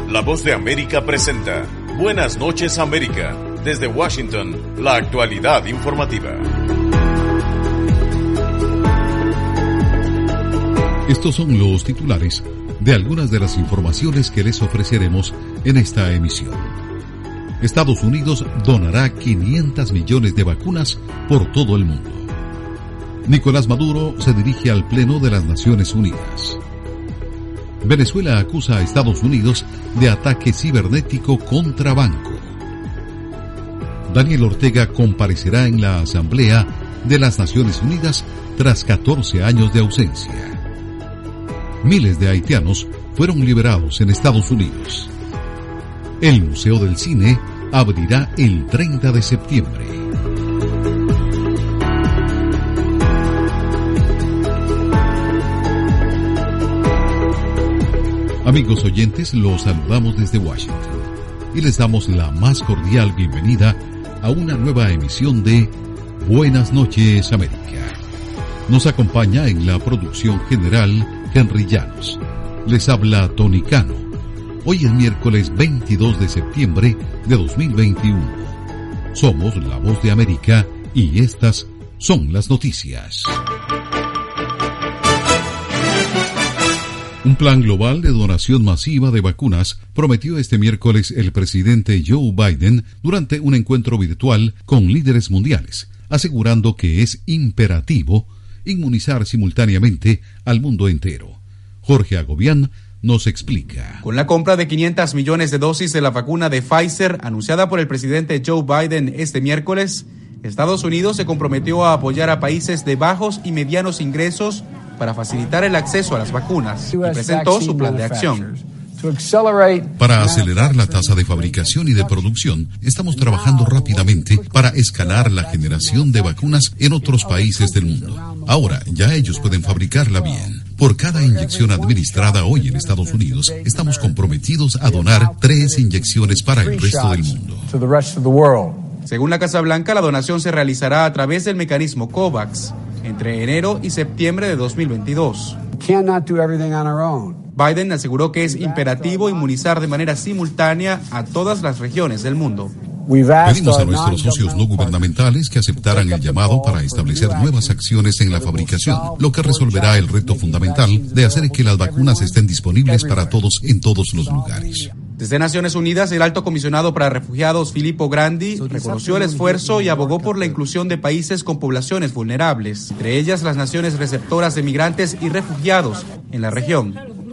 La Voz de América presenta Buenas noches América. Desde Washington, la actualidad informativa. Estos son los titulares de algunas de las informaciones que les ofreceremos en esta emisión. Estados Unidos donará 500 millones de vacunas por todo el mundo. Nicolás Maduro se dirige al Pleno de las Naciones Unidas. Venezuela acusa a Estados Unidos de ataque cibernético contra banco. Daniel Ortega comparecerá en la Asamblea de las Naciones Unidas tras 14 años de ausencia. Miles de haitianos fueron liberados en Estados Unidos. El Museo del Cine abrirá el 30 de septiembre. Amigos oyentes, los saludamos desde Washington y les damos la más cordial bienvenida a una nueva emisión de Buenas noches América. Nos acompaña en la producción general Henry Llanos. Les habla Tony Cano. Hoy es miércoles 22 de septiembre de 2021. Somos La Voz de América y estas son las noticias. Un plan global de donación masiva de vacunas prometió este miércoles el presidente Joe Biden durante un encuentro virtual con líderes mundiales, asegurando que es imperativo inmunizar simultáneamente al mundo entero. Jorge Agobián nos explica. Con la compra de 500 millones de dosis de la vacuna de Pfizer anunciada por el presidente Joe Biden este miércoles, Estados Unidos se comprometió a apoyar a países de bajos y medianos ingresos para facilitar el acceso a las vacunas y presentó su plan de acción. Para acelerar la tasa de fabricación y de producción, estamos trabajando rápidamente para escalar la generación de vacunas en otros países del mundo. Ahora, ya ellos pueden fabricarla bien. Por cada inyección administrada hoy en Estados Unidos, estamos comprometidos a donar 3 inyecciones para el resto del mundo. Según la Casa Blanca, la donación se realizará a través del mecanismo COVAX entre enero y septiembre de 2022. Biden aseguró que es imperativo inmunizar de manera simultánea a todas las regiones del mundo. Pedimos a nuestros socios no gubernamentales que aceptaran el llamado para establecer nuevas acciones en la fabricación, lo que resolverá el reto fundamental de hacer que las vacunas estén disponibles para todos en todos los lugares. Desde Naciones Unidas, el alto comisionado para refugiados Filippo Grandi reconoció el esfuerzo y abogó por la inclusión de países con poblaciones vulnerables, entre ellas las naciones receptoras de migrantes y refugiados en la región.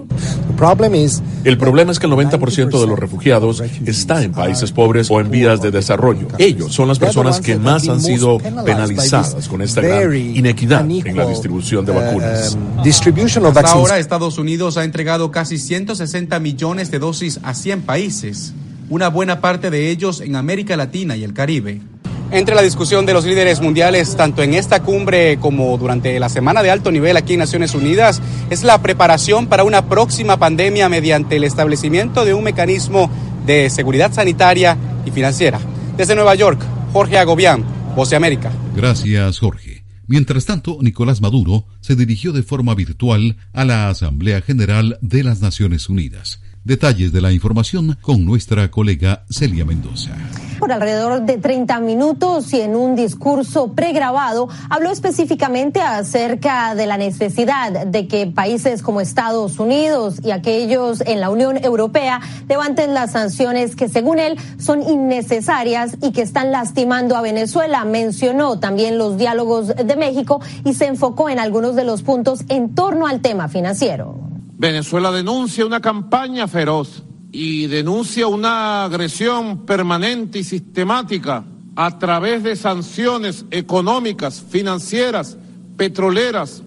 El problema es que el 90% de los refugiados está en países pobres o en vías de desarrollo. Ellos son las personas que más han sido penalizadas con esta gran inequidad en la distribución de vacunas. Hasta ahora, Estados Unidos ha entregado casi 160 millones de dosis a 100 países, una buena parte de ellos en América Latina y el Caribe. Entre la discusión de los líderes mundiales, tanto en esta cumbre como durante la semana de alto nivel aquí en Naciones Unidas, es la preparación para una próxima pandemia mediante el establecimiento de un mecanismo de seguridad sanitaria y financiera. Desde Nueva York, Jorge Agobián, Voz de América. Gracias, Jorge. Mientras tanto, Nicolás Maduro se dirigió de forma virtual a la Asamblea General de las Naciones Unidas. Detalles de la información con nuestra colega Celia Mendoza. Por alrededor de 30 minutos y en un discurso pregrabado, habló específicamente acerca de la necesidad de que países como Estados Unidos y aquellos en la Unión Europea levanten las sanciones que, según él, son innecesarias y que están lastimando a Venezuela. Mencionó también los diálogos de México y se enfocó en algunos de los puntos en torno al tema financiero. Venezuela denuncia una campaña feroz y denuncia una agresión permanente y sistemática a través de sanciones económicas, financieras, petroleras,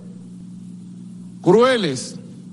crueles,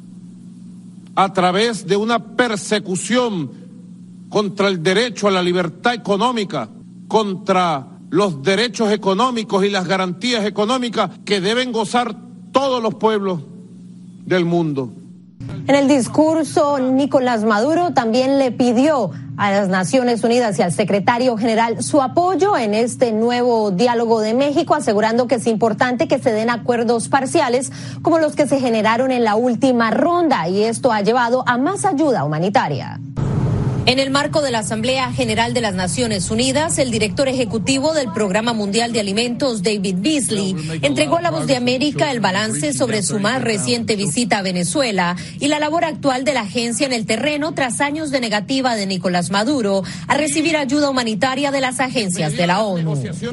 a través de una persecución contra el derecho a la libertad económica, contra los derechos económicos y las garantías económicas que deben gozar todos los pueblos del mundo. En el discurso, Nicolás Maduro también le pidió a las Naciones Unidas y al secretario general su apoyo en este nuevo diálogo de México, asegurando que es importante que se den acuerdos parciales como los que se generaron en la última ronda, y esto ha llevado a más ayuda humanitaria. En el marco de la Asamblea General de las Naciones Unidas, el director ejecutivo del Programa Mundial de Alimentos, David Beasley, entregó a La Voz de América el balance sobre su más reciente visita a Venezuela y la labor actual de la agencia en el terreno tras años de negativa de Nicolás Maduro a recibir ayuda humanitaria de las agencias de la ONU.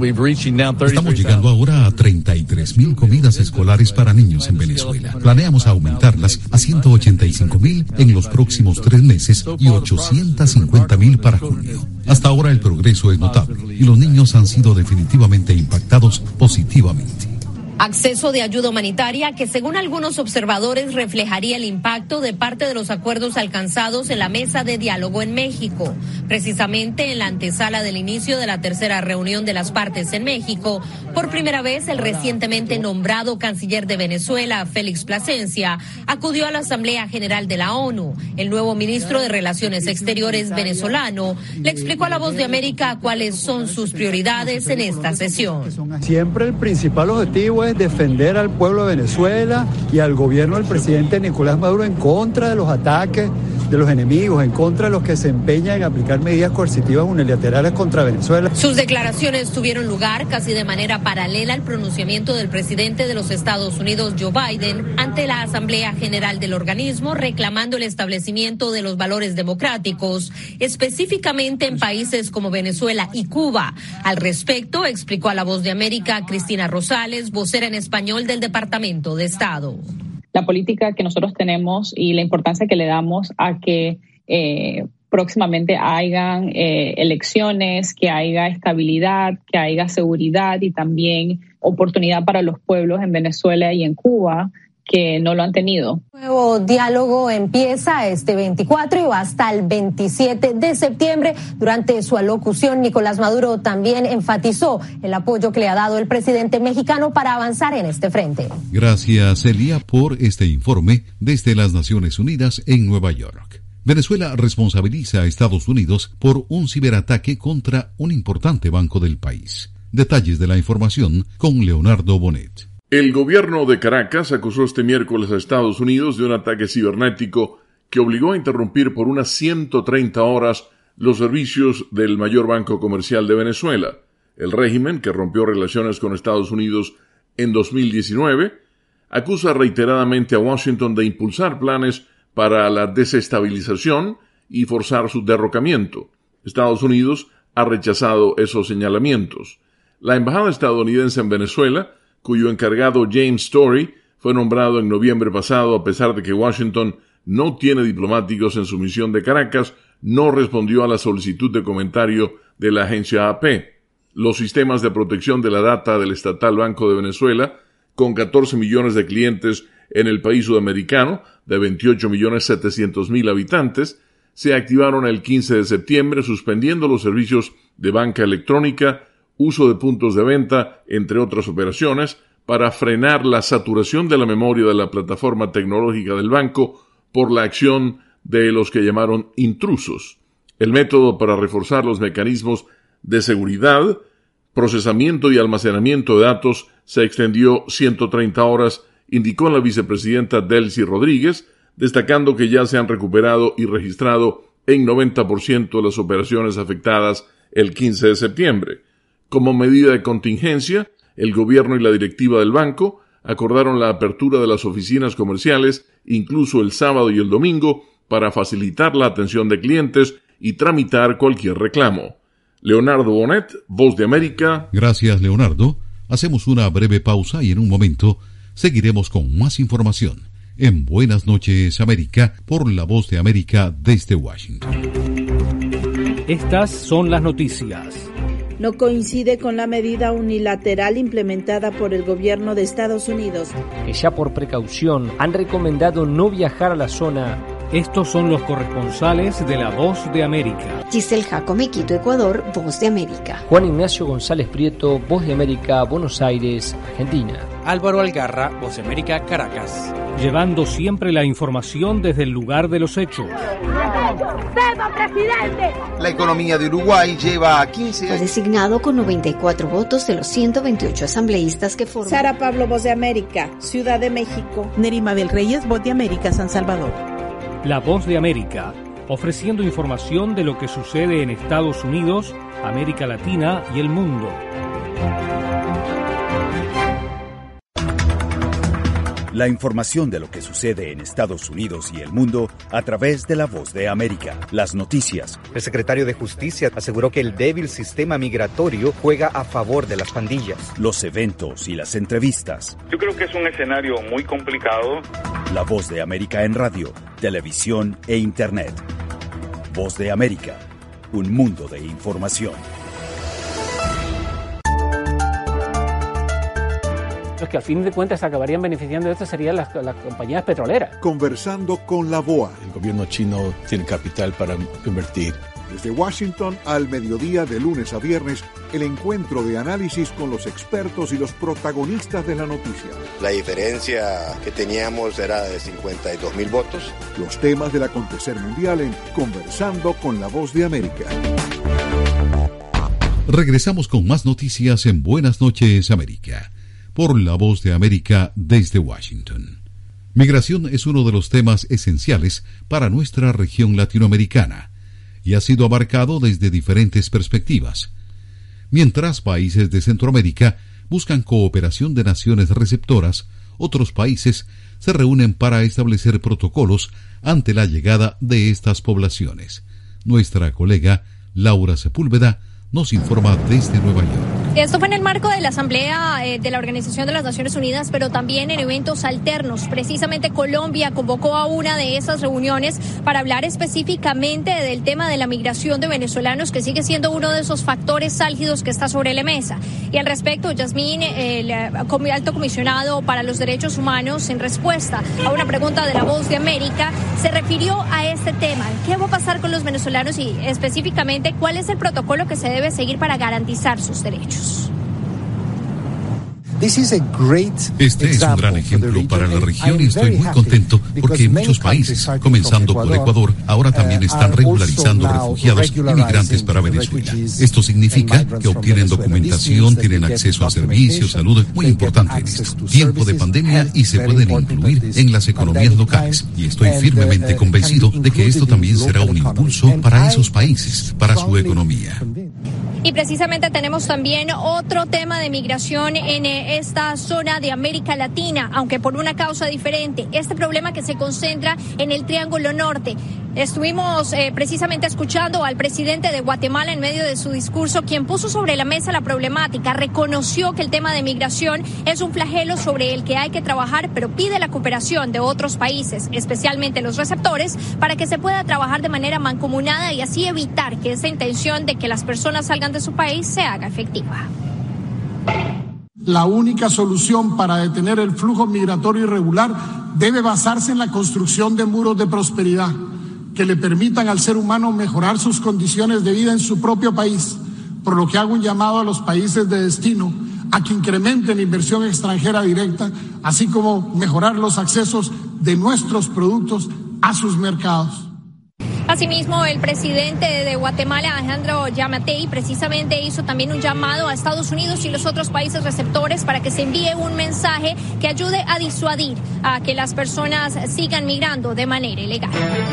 Estamos llegando ahora a 33,000 comidas escolares para niños en Venezuela. Planeamos aumentarlas a 185,000 en los próximos 3 meses y 850,000 para junio. Hasta ahora el progreso es notable y los niños han sido definitivamente impactados positivamente. Acceso de ayuda humanitaria que, según algunos observadores, reflejaría el impacto de parte de los acuerdos alcanzados en la mesa de diálogo en México. Precisamente en la antesala del inicio de la tercera reunión de las partes en México, por primera vez el recientemente nombrado canciller de Venezuela, Félix Plasencia, acudió a la Asamblea General de la ONU. El nuevo ministro de Relaciones Exteriores venezolano le explicó a La Voz de América cuáles son sus prioridades en esta sesión. Siempre el principal objetivo es defender al pueblo de Venezuela y al gobierno del presidente Nicolás Maduro en contra de los ataques de los enemigos, en contra de los que se empeñan en aplicar medidas coercitivas unilaterales contra Venezuela. Sus declaraciones tuvieron lugar casi de manera paralela al pronunciamiento del presidente de los Estados Unidos, Joe Biden, ante la Asamblea General del organismo, reclamando el establecimiento de los valores democráticos, específicamente en países como Venezuela y Cuba. Al respecto, explicó a La Voz de América Cristina Rosales, vocera en español del Departamento de Estado. La política que nosotros tenemos y la importancia que le damos a que próximamente hayan elecciones, que haya estabilidad, que haya seguridad y también oportunidad para los pueblos en Venezuela y en Cuba que no lo han tenido. El nuevo diálogo empieza este 24 y va hasta el 27 de septiembre. Durante su alocución, Nicolás Maduro también enfatizó el apoyo que le ha dado el presidente mexicano para avanzar en este frente. Gracias, Elia, por este informe desde las Naciones Unidas en Nueva York. Venezuela responsabiliza a Estados Unidos por un ciberataque contra un importante banco del país. Detalles de la información con Leonardo Bonet. El gobierno de Caracas acusó este miércoles a Estados Unidos de un ataque cibernético que obligó a interrumpir por unas 130 horas los servicios del mayor banco comercial de Venezuela. El régimen, que rompió relaciones con Estados Unidos en 2019, acusa reiteradamente a Washington de impulsar planes para la desestabilización y forzar su derrocamiento. Estados Unidos ha rechazado esos señalamientos. La embajada estadounidense en Venezuela, cuyo encargado James Story fue nombrado en noviembre pasado a pesar de que Washington no tiene diplomáticos en su misión de Caracas, no respondió a la solicitud de comentario de la agencia AP. Los sistemas de protección de la data del estatal Banco de Venezuela, con 14 millones de clientes en el país sudamericano, de 28.700.000 habitantes, se activaron el 15 de septiembre, suspendiendo los servicios de banca electrónica, uso de puntos de venta, entre otras operaciones, para frenar la saturación de la memoria de la plataforma tecnológica del banco por la acción de los que llamaron intrusos. El método para reforzar los mecanismos de seguridad, procesamiento y almacenamiento de datos se extendió 130 horas, indicó la vicepresidenta Delcy Rodríguez, destacando que ya se han recuperado y registrado en 90% de las operaciones afectadas el 15 de septiembre. Como medida de contingencia, el gobierno y la directiva del banco acordaron la apertura de las oficinas comerciales incluso el sábado y el domingo para facilitar la atención de clientes y tramitar cualquier reclamo. Leonardo Bonet, Voz de América. Gracias, Leonardo. Hacemos una breve pausa y en un momento seguiremos con más información en Buenas noches, América, por La Voz de América desde Washington. Estas son las noticias. No coincide con la medida unilateral implementada por el gobierno de Estados Unidos, que ya por precaución han recomendado no viajar a la zona. Estos son los corresponsales de La Voz de América. Giselle Jacome, Quito, Ecuador, Voz de América. Juan Ignacio González Prieto, Voz de América, Buenos Aires, Argentina. Álvaro Algarra, Voz de América, Caracas. Llevando siempre la información desde el lugar de los hechos. La economía de Uruguay lleva a 15 años. Fue designado con 94 votos de los 128 asambleístas que forman. Sara Pablo, Voz de América, Ciudad de México. Nerima del Reyes, Voz de América, San Salvador. La Voz de América ofreciendo información de lo que sucede en Estados Unidos, América Latina y el mundo. La información de lo que sucede en Estados Unidos y el mundo a través de La Voz de América. Las noticias. El secretario de Justicia aseguró que el débil sistema migratorio juega a favor de las pandillas. Los eventos y las entrevistas. Yo creo que es un escenario muy complicado. La Voz de América en radio, televisión e internet. Voz de América, un mundo de información. Los que al fin de cuentas se acabarían beneficiando de esto serían las compañías petroleras. Conversando con la BOA. El gobierno chino tiene capital para invertir. Desde Washington al mediodía de lunes a viernes, el encuentro de análisis con los expertos y los protagonistas de la noticia. La diferencia que teníamos era de 52,000 votos. Los temas del acontecer mundial en Conversando con la Voz de América. Regresamos con más noticias en Buenas noches, América, por La Voz de América desde Washington. Migración es uno de los temas esenciales para nuestra región latinoamericana y ha sido abarcado desde diferentes perspectivas. Mientras países de Centroamérica buscan cooperación de naciones receptoras, otros países se reúnen para establecer protocolos ante la llegada de estas poblaciones. Nuestra colega Laura Sepúlveda nos informa desde Nueva York. Esto fue en el marco de la Asamblea de la Organización de las Naciones Unidas, pero también en eventos alternos. Precisamente Colombia convocó a una de esas reuniones para hablar específicamente del tema de la migración de venezolanos, que sigue siendo uno de esos factores álgidos que está sobre la mesa. Y al respecto, Yasmín, el alto comisionado para los derechos humanos, en respuesta a una pregunta de La Voz de América, se refirió a este tema. ¿Qué va a pasar con los venezolanos y específicamente cuál es el protocolo que se debe seguir para garantizar sus derechos? Este es un gran ejemplo para la región y estoy muy contento porque muchos países, comenzando por Ecuador, ahora también están regularizando refugiados y migrantes para Venezuela. Esto significa que obtienen documentación, tienen acceso a servicios, salud, muy importante en esto. Tiempo de pandemia y se pueden incluir en las economías locales. Y estoy firmemente convencido de que esto también será un impulso para esos países, para su economía. Y precisamente tenemos también otro tema de migración en esta zona de América Latina, aunque por una causa diferente. Este problema que se concentra en el Triángulo Norte. Estuvimos precisamente escuchando al presidente de Guatemala en medio de su discurso, quien puso sobre la mesa la problemática, reconoció que el tema de migración es un flagelo sobre el que hay que trabajar, pero pide la cooperación de otros países, especialmente los receptores, para que se pueda trabajar de manera mancomunada y así evitar que esa intención de que las personas salgan de su país se haga efectiva. La única solución para detener el flujo migratorio irregular debe basarse en la construcción de muros de prosperidad que le permitan al ser humano mejorar sus condiciones de vida en su propio país, por lo que hago un llamado a los países de destino a que incrementen la inversión extranjera directa, así como mejorar los accesos de nuestros productos a sus mercados. Asimismo, el presidente de Guatemala, Alejandro Yamatei, precisamente hizo también un llamado a Estados Unidos y los otros países receptores para que se envíe un mensaje que ayude a disuadir a que las personas sigan migrando de manera ilegal.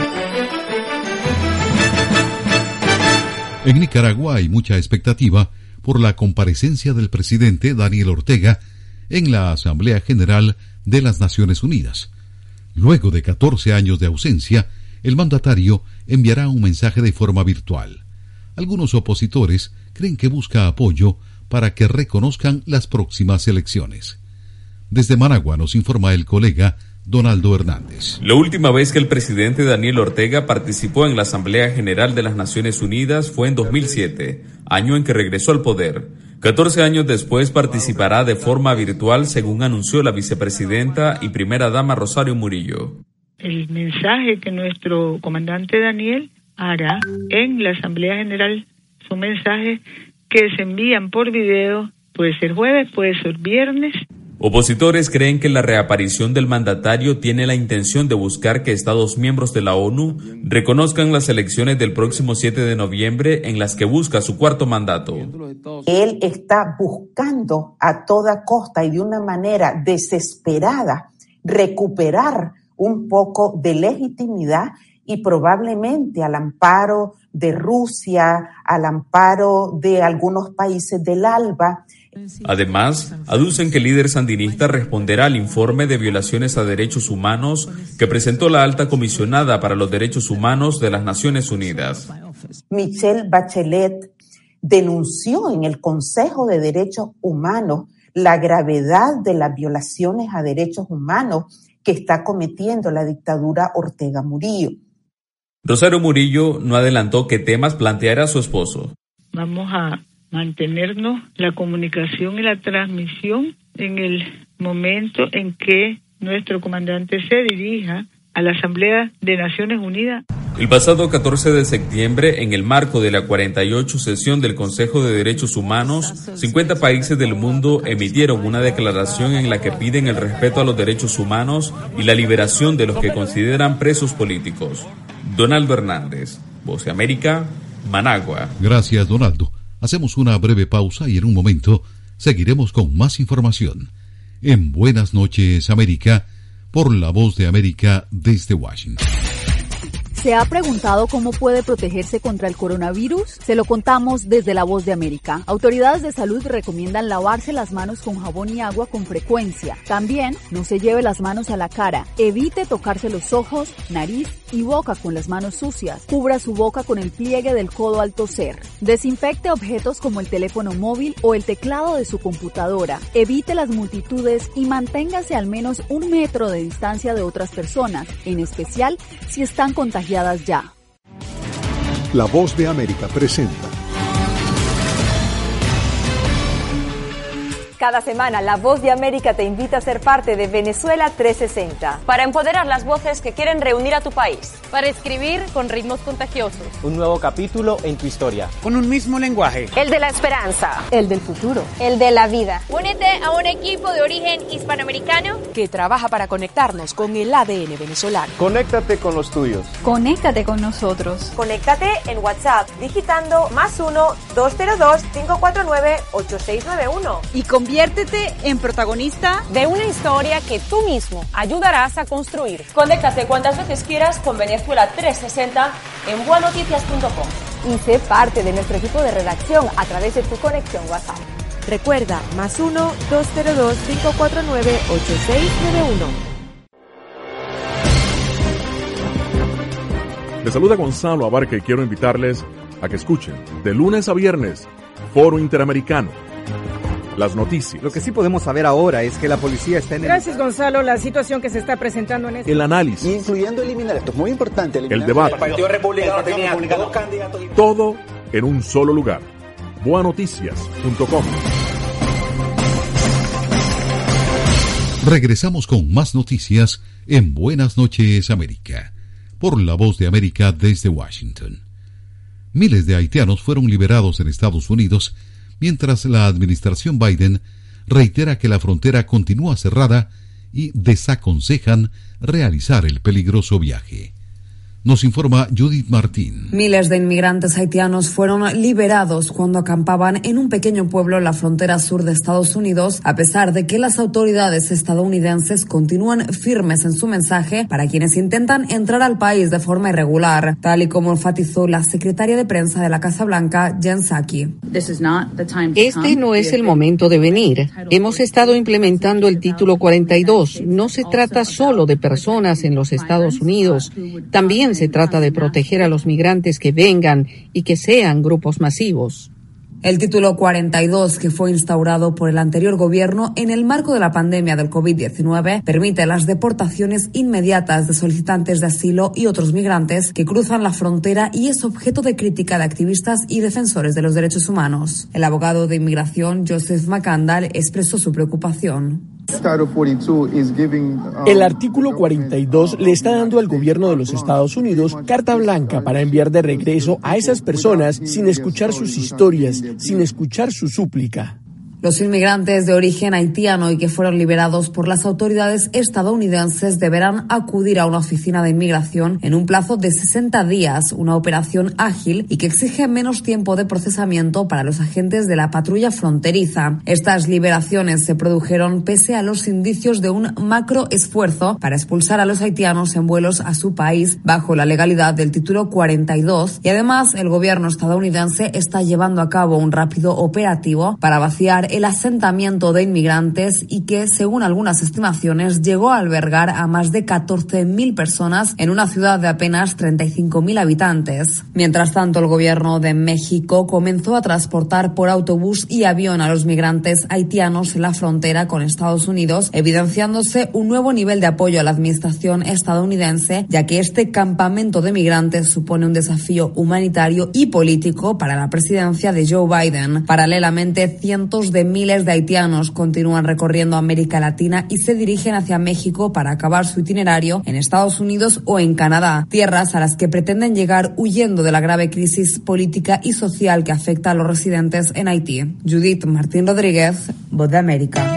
En Nicaragua hay mucha expectativa por la comparecencia del presidente Daniel Ortega en la Asamblea General de las Naciones Unidas. Luego de 14 años de ausencia, el mandatario enviará un mensaje de forma virtual. Algunos opositores creen que busca apoyo para que reconozcan las próximas elecciones. Desde Managua nos informa el colega Donaldo Hernández. La última vez que el presidente Daniel Ortega participó en la Asamblea General de las Naciones Unidas fue en 2007, año en que regresó al poder. 14 años después participará de forma virtual, según anunció la vicepresidenta y primera dama Rosario Murillo. El mensaje que nuestro comandante Daniel hará en la Asamblea General son mensajes que se envían por video, puede ser jueves, puede ser viernes. Opositores creen que la reaparición del mandatario tiene la intención de buscar que Estados miembros de la ONU reconozcan las elecciones del próximo 7 de noviembre en las que busca su cuarto mandato. Él está buscando a toda costa y de una manera desesperada recuperar un poco de legitimidad y probablemente al amparo de Rusia, al amparo de algunos países del ALBA. Además, aducen que el líder sandinista responderá al informe de violaciones a derechos humanos que presentó la alta comisionada para los derechos humanos de las Naciones Unidas. Michelle Bachelet denunció en el Consejo de Derechos Humanos la gravedad de las violaciones a derechos humanos que está cometiendo la dictadura Ortega Murillo. Rosario Murillo no adelantó qué temas planteará su esposo. Vamos a mantenernos la comunicación y la transmisión en el momento en que nuestro comandante se dirija a la Asamblea de Naciones Unidas. El pasado 14 de septiembre, en el marco de la 48 sesión del Consejo de Derechos Humanos, 50 países del mundo emitieron una declaración en la que piden el respeto a los derechos humanos y la liberación de los que consideran presos políticos. Donaldo Hernández, Voz de América, Managua. Gracias, Donaldo. Hacemos una breve pausa y en un momento seguiremos con más información en Buenas noches, América, por la Voz de América desde Washington. ¿Se ha preguntado cómo puede protegerse contra el coronavirus? Se lo contamos desde La Voz de América. Autoridades de salud recomiendan lavarse las manos con jabón y agua con frecuencia. También no se lleve las manos a la cara. Evite tocarse los ojos, nariz y boca con las manos sucias. Cubra su boca con el pliegue del codo al toser. Desinfecte objetos como el teléfono móvil o el teclado de su computadora. Evite las multitudes y manténgase al menos 1 metro de distancia de otras personas, en especial si están contagiadas ya. La Voz de América presenta. Cada semana, La Voz de América te invita a ser parte de Venezuela 360. Para empoderar las voces que quieren reunir a tu país. Para escribir con ritmos contagiosos. Un nuevo capítulo en tu historia. Con un mismo lenguaje. El de la esperanza. El del futuro. El de la vida. Únete a un equipo de origen hispanoamericano que trabaja para conectarnos con el ADN venezolano. Conéctate con los tuyos. Conéctate con nosotros. Conéctate en WhatsApp digitando +1 202 549 8691. Y conviértete en protagonista de una historia que tú mismo ayudarás a construir. Conéctate cuantas veces quieras con Venezuela 360 en buenoticias.com. Y sé parte de nuestro equipo de redacción a través de tu conexión WhatsApp. Recuerda, +1 202 549 8691. Les saluda Gonzalo Abarca y quiero invitarles a que escuchen de lunes a viernes Foro Interamericano. Las noticias. Lo que sí podemos saber ahora es que la policía está en Gracias, Gonzalo. La situación que se está presentando en este... El análisis. Incluyendo eliminar, esto es muy importante. El debate. El Partido Republicano tenía 2 candidatos. Todo en un solo lugar. Buenoticias.com. Regresamos con más noticias en Buenas noches, América, por la Voz de América desde Washington. Miles de haitianos fueron liberados en Estados Unidos, mientras la administración Biden reitera que la frontera continúa cerrada y desaconsejan realizar el peligroso viaje. Nos informa Judith Martín. Miles de inmigrantes haitianos fueron liberados cuando acampaban en un pequeño pueblo en la frontera sur de Estados Unidos, a pesar de que las autoridades estadounidenses continúan firmes en su mensaje para quienes intentan entrar al país de forma irregular, tal y como enfatizó la secretaria de prensa de la Casa Blanca, Jen Psaki. Este no es el momento de venir. Hemos estado implementando el Título 42. No se trata solo de personas en los Estados Unidos. También se trata de proteger a los migrantes que vengan y que sean grupos masivos. El Título 42, que fue instaurado por el anterior gobierno en el marco de la pandemia del COVID-19, permite las deportaciones inmediatas de solicitantes de asilo y otros migrantes que cruzan la frontera y es objeto de crítica de activistas y defensores de los derechos humanos. El abogado de inmigración, Joseph McCandall, expresó su preocupación. El artículo 42 le está dando al gobierno de los Estados Unidos carta blanca para enviar de regreso a esas personas sin escuchar sus historias, sin escuchar su súplica. Los inmigrantes de origen haitiano y que fueron liberados por las autoridades estadounidenses deberán acudir a una oficina de inmigración en un plazo de 60 días, una operación ágil y que exige menos tiempo de procesamiento para los agentes de la patrulla fronteriza. Estas liberaciones se produjeron pese a los indicios de un macro esfuerzo para expulsar a los haitianos en vuelos a su país bajo la legalidad del título 42 y además el gobierno estadounidense está llevando a cabo un rápido operativo para vaciar el asentamiento de inmigrantes y que, según algunas estimaciones, llegó a albergar a más de 14.000 personas en una ciudad de apenas 35.000 habitantes. Mientras tanto, el gobierno de México comenzó a transportar por autobús y avión a los migrantes haitianos en la frontera con Estados Unidos, evidenciándose un nuevo nivel de apoyo a la administración estadounidense, ya que este campamento de migrantes supone un desafío humanitario y político para la presidencia de Joe Biden. Paralelamente, cientos de miles de haitianos continúan recorriendo América Latina y se dirigen hacia México para acabar su itinerario en Estados Unidos o en Canadá, tierras a las que pretenden llegar huyendo de la grave crisis política y social que afecta a los residentes en Haití. Judith Martín Rodríguez, Voz de América.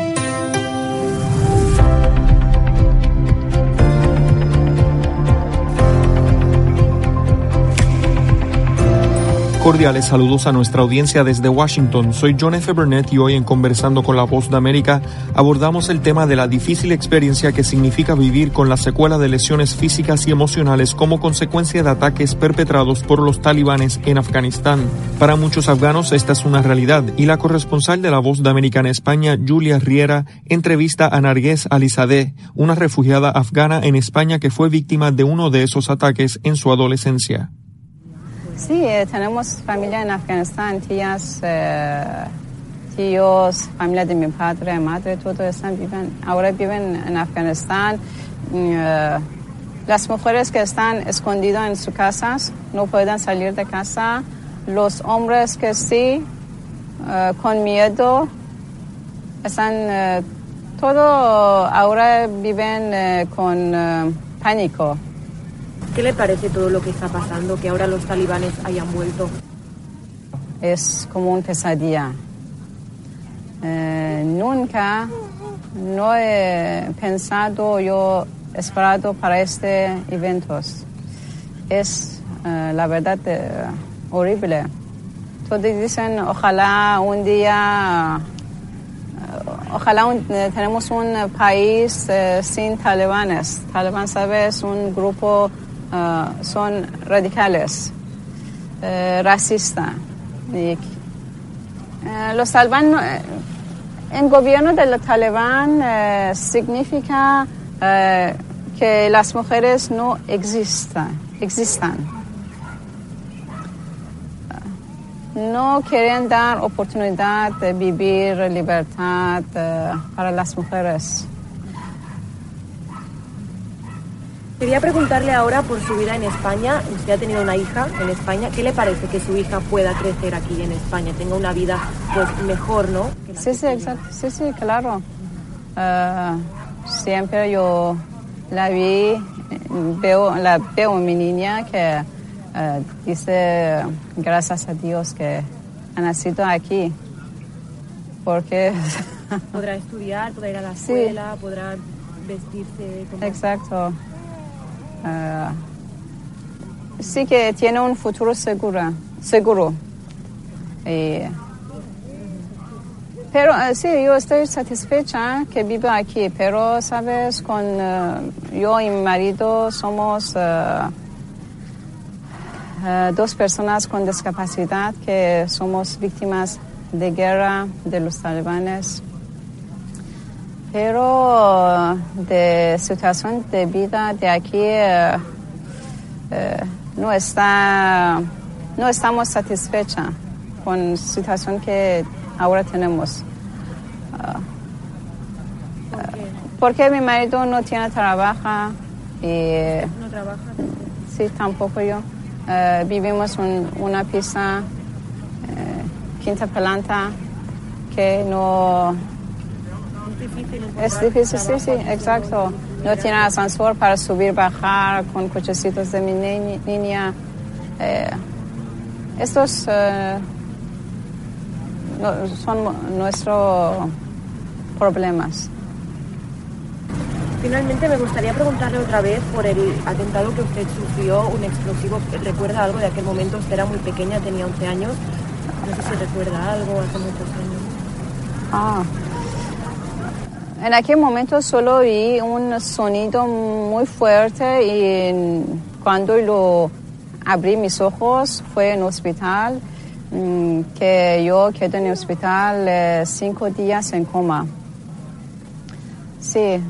Cordiales saludos a nuestra audiencia desde Washington. Soy John F. Burnett y hoy en Conversando con la Voz de América abordamos el tema de la difícil experiencia que significa vivir con la secuela de lesiones físicas y emocionales como consecuencia de ataques perpetrados por los talibanes en Afganistán. Para muchos afganos esta es una realidad y la corresponsal de la Voz de América en España, Julia Riera, entrevista a Narges Alizadeh, una refugiada afgana en España que fue víctima de uno de esos ataques en su adolescencia. Sí, tenemos familia en Afganistán, tías, tíos, familia de mi padre, madre, ahora viven en Afganistán. Las mujeres que están escondidas en sus casas no pueden salir de casa. Los hombres que sí, con miedo, están, todo ahora viven con pánico. ¿Qué le parece todo lo que está pasando, que ahora los talibanes hayan vuelto? Es como una pesadilla. Nunca no he pensado, yo esperado para este evento. Es la verdad horrible. Todos dicen, ojalá un día, tenemos un país sin talibanes. Talibán, ¿sabes? Un grupo son radicales, racistas. Los talibán, el gobierno del talibán significa que las mujeres no existan. No quieren dar oportunidad de vivir libertad para las mujeres. Quería preguntarle ahora por su vida en España. Usted ha tenido una hija en España. ¿Qué le parece que su hija pueda crecer aquí en España, tenga una vida pues mejor, ¿no? Sí, exacto. Sí, claro. Siempre yo la veo mi niña que dice gracias a Dios que ha nacido aquí, porque podrá estudiar, podrá ir a la escuela, podrá vestirse como... Exacto. Sí que tiene un futuro seguro. Pero sí, yo estoy satisfecha que vivo aquí, pero sabes, con yo y mi marido somos dos personas con discapacidad que somos víctimas de guerra de los talibanes. Pero de situación de vida de aquí no estamos satisfechas con la situación que ahora tenemos. Porque mi marido no tiene trabajo y ¿no trabaja? Sí, tampoco yo. Vivimos en una pieza, quinta planta, que no... Es difícil, sí, exacto. No tiene ascensor para subir, bajar con cochecitos de mi niña. Estos son nuestros problemas. Finalmente me gustaría preguntarle otra vez por el atentado que usted sufrió, un explosivo. ¿Recuerda algo de aquel momento? Usted era muy pequeña, tenía 11 años. No sé si recuerda algo hace muchos años. En aquel momento solo vi un sonido muy fuerte y cuando lo abrí mis ojos fue en el hospital, que yo quedé en el hospital 5 días en coma. Sí.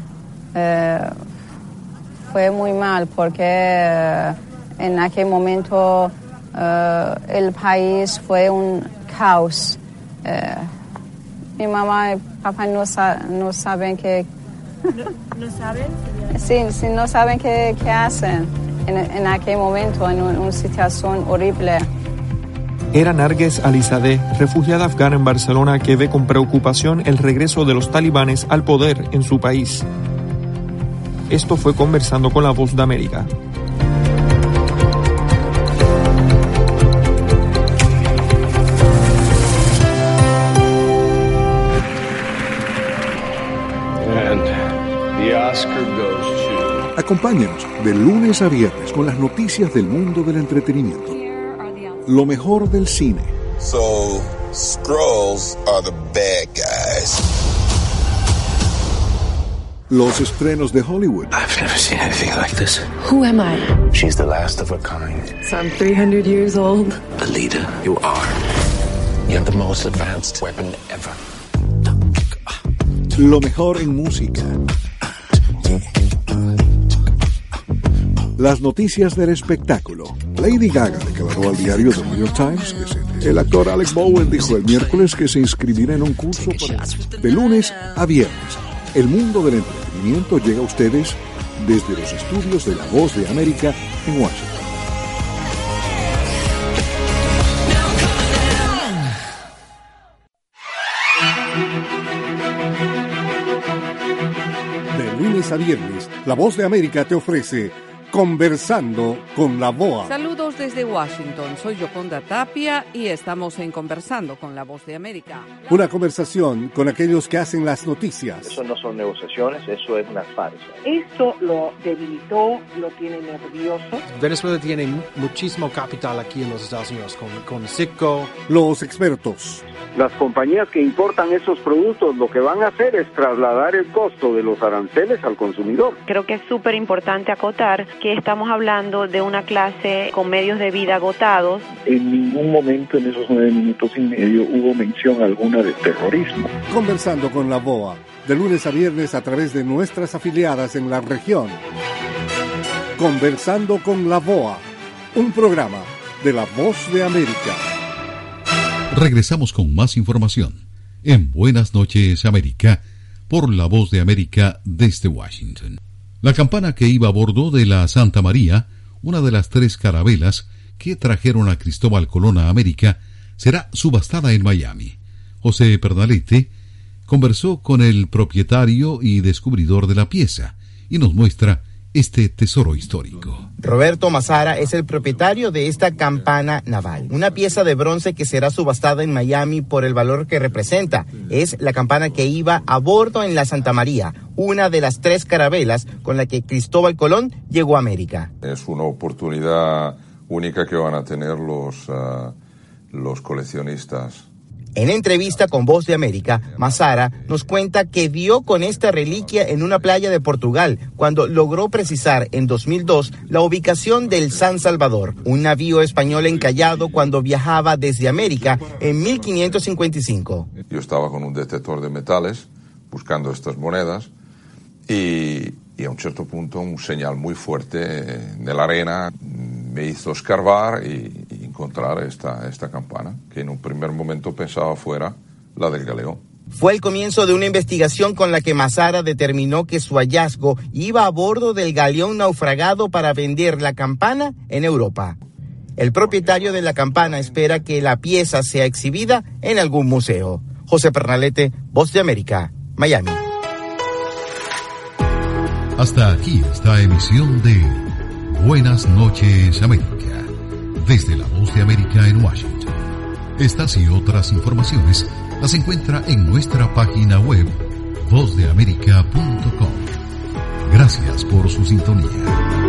Fue muy mal porque en aquel momento el país fue un caos. Mi mamá y papá no saben qué... ¿No saben? Sí, no saben qué hacen en aquel momento, en una situación horrible. Era Narges Alizadeh, refugiada afgana en Barcelona, que ve con preocupación el regreso de los talibanes al poder en su país. Esto fue Conversando con la Voz de América. Acompáñanos de lunes a viernes con las noticias del mundo del entretenimiento. Lo mejor del cine. So, Skrulls are the bad guys. Los estrenos de Hollywood. I've never seen anything like this. Who am I? She's the last of her kind. So I'm 300 years old. The leader you are. You have the most advanced weapon ever. Lo mejor en música. Las noticias del espectáculo. Lady Gaga declaró al diario The New York Times que el actor Alec Bowen dijo el miércoles que se inscribirá en un curso de lunes a viernes. El mundo del entretenimiento llega a ustedes desde los estudios de La Voz de América en Washington. De lunes a viernes, La Voz de América te ofrece Conversando con la VOA. Saludos desde Washington, soy Yoconda Tapia y estamos en Conversando con la Voz de América. Una conversación con aquellos que hacen las noticias. Eso no son negociaciones, eso es una farsa. Esto lo debilitó, lo tiene nervioso. Venezuela tiene muchísimo capital aquí en los Estados Unidos, con Citgo. Los expertos. Las compañías que importan esos productos lo que van a hacer es trasladar el costo de los aranceles al consumidor. Creo que es súper importante acotar que estamos hablando de una clase con medios de vida agotados. En ningún momento en esos 9 minutos y medio hubo mención alguna de terrorismo. Conversando con la VOA, de lunes a viernes a través de nuestras afiliadas en la región. Conversando con la VOA, un programa de La Voz de América. Regresamos con más información en Buenas noches América por La Voz de América desde Washington. La campana que iba a bordo de la Santa María, una de las 3 carabelas que trajeron a Cristóbal Colón a América, será subastada en Miami. José Pernalete conversó con el propietario y descubridor de la pieza y nos muestra este tesoro histórico. Roberto Mazara es el propietario de esta campana naval, una pieza de bronce que será subastada en Miami por el valor que representa. Es la campana que iba a bordo en la Santa María, una de las 3 carabelas con la que Cristóbal Colón llegó a América. Es una oportunidad única que van a tener los coleccionistas. En entrevista con Voz de América, Mazara nos cuenta que dio con esta reliquia en una playa de Portugal cuando logró precisar en 2002 la ubicación del San Salvador, un navío español encallado cuando viajaba desde América en 1555. Yo estaba con un detector de metales buscando estas monedas y a un cierto punto un señal muy fuerte de la arena me hizo escarbar y encontrar esta campana, que en un primer momento pensaba fuera la del galeón. Fue el comienzo de una investigación con la que Mazara determinó que su hallazgo iba a bordo del galeón naufragado para vender la campana en Europa. El propietario de la campana espera que la pieza sea exhibida en algún museo. José Pernalete, Voz de América, Miami. Hasta aquí esta emisión de Buenas noches América, desde La Voz de América en Washington. Estas y otras informaciones las encuentra en nuestra página web vozdeamerica.com. Gracias por su sintonía.